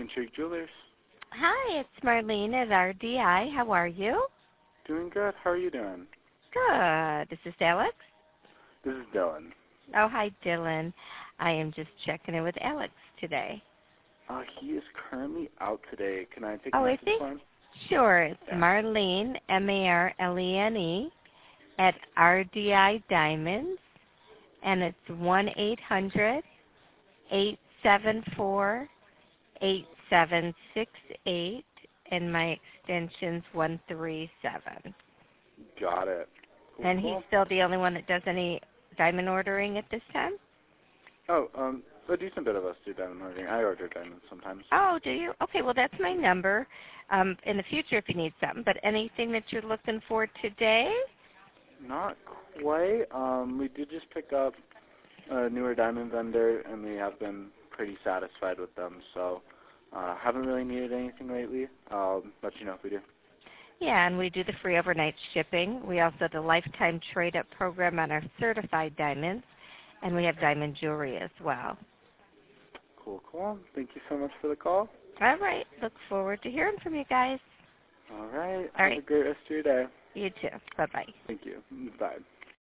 Intrigue Jewelers. Hi, it's Marlene at RDI. How are you? Doing good. How are you doing? Good. Is this Alex? This is Dylan. Oh, hi, Dylan. I am just checking in with Alex today. He is currently out today. Can I take a Oh, is message he? for him? Sure. It's Yeah. Marlene, Marlene, at RDI Diamonds, and it's 1-800-874-8768, and my extension's 137. Got it. Cool, And he's cool. still the only one that does any diamond ordering at this time? Oh, a decent bit of us do diamond ordering. I order diamonds sometimes. Oh, do you? Okay, well, that's my number in the future if you need something. But anything that you're looking for today? Not quite. We did just pick up a newer diamond vendor, and we have been pretty satisfied with them. So haven't really needed anything lately. I'll let you know if we do. Yeah, and we do the free overnight shipping. We also have the lifetime trade-up program on our certified diamonds, and we have diamond jewelry as well. Cool, cool. Thank you so much for the call. All right. Look forward to hearing from you guys. All right. All Have right. a great rest of your day. You too. Bye-bye. Thank you. Bye.